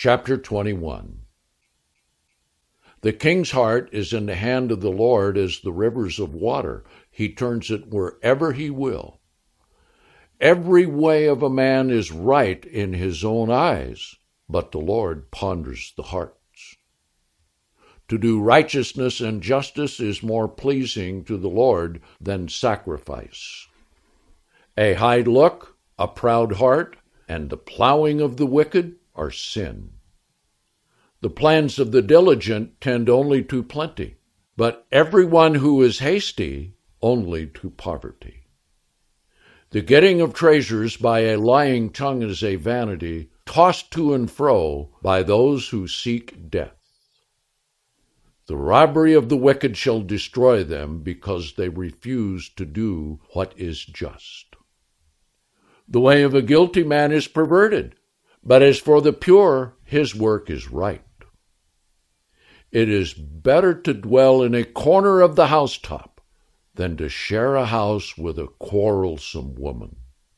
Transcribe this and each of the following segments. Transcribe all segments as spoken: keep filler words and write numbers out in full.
Chapter twenty-one. The king's heart is in the hand of the Lord as the rivers of water. He turns it wherever he will. Every way of a man is right in his own eyes, but the Lord ponders the hearts. To do righteousness and justice is more pleasing to the Lord than sacrifice. A high look, a proud heart, and the plowing of the wicked are sin. The plans of the diligent tend only to plenty, but everyone who is hasty only to poverty. The getting of treasures by a lying tongue is a vanity, tossed to and fro by those who seek death. The robbery of the wicked shall destroy them, because they refuse to do what is just. The way of a guilty man is perverted, but as for the pure, his work is right. It is better to dwell in a corner of the housetop than to share a house with a quarrelsome woman.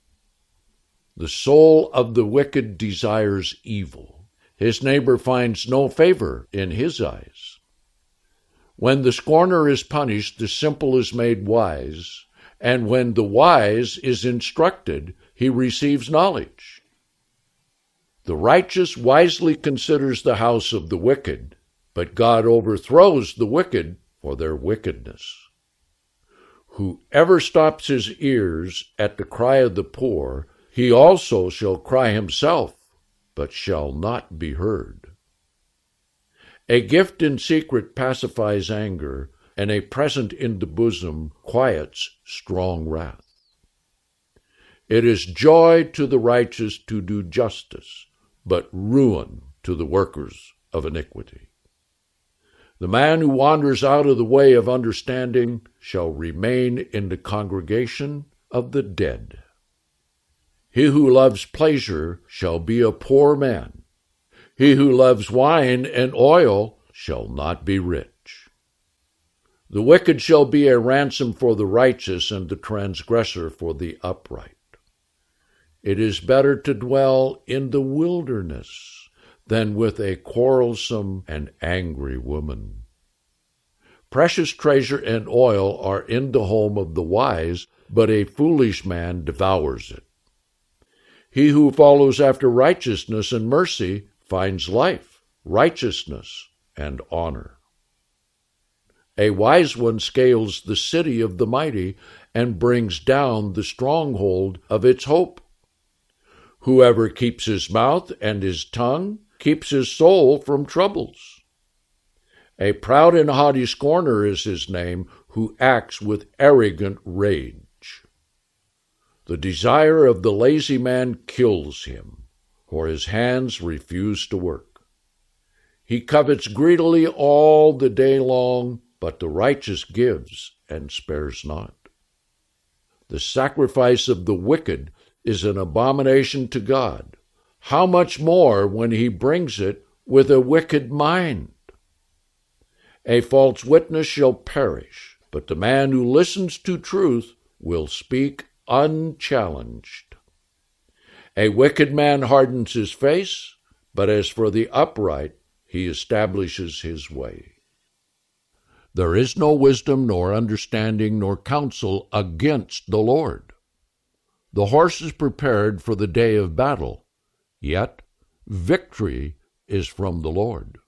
The soul of the wicked desires evil. His neighbor finds no favor in his eyes. When the scorner is punished, the simple is made wise, and when the wise is instructed, he receives knowledge. The righteous wisely considers the house of the wicked, but God overthrows the wicked for their wickedness. Whoever stops his ears at the cry of the poor, he also shall cry himself, but shall not be heard. A gift in secret pacifies anger, and a present in the bosom quiets strong wrath. It is joy to the righteous to do justice, but ruin to the workers of iniquity. The man who wanders out of the way of understanding shall remain in the congregation of the dead. He who loves pleasure shall be a poor man. He who loves wine and oil shall not be rich. The wicked shall be a ransom for the righteous, and the transgressor for the upright. It is better to dwell in the wilderness than with a quarrelsome and angry woman. Precious treasure and oil are in the home of the wise, but a foolish man devours it. He who follows after righteousness and mercy finds life, righteousness, and honor. A wise one scales the city of the mighty and brings down the stronghold of its hope. Whoever keeps his mouth and his tongue keeps his soul from troubles. A proud and haughty scorner is his name, who acts with arrogant rage. The desire of the lazy man kills him, for his hands refuse to work. He covets greedily all the day long, but the righteous gives and spares not. The sacrifice of the wicked is an abomination to God. How much more when he brings it with a wicked mind? A false witness shall perish, but the man who listens to truth will speak unchallenged. A wicked man hardens his face, but as for the upright, he establishes his way. There is no wisdom, nor understanding, nor counsel against the Lord. The horse is prepared for the day of battle, yet victory is from the Lord.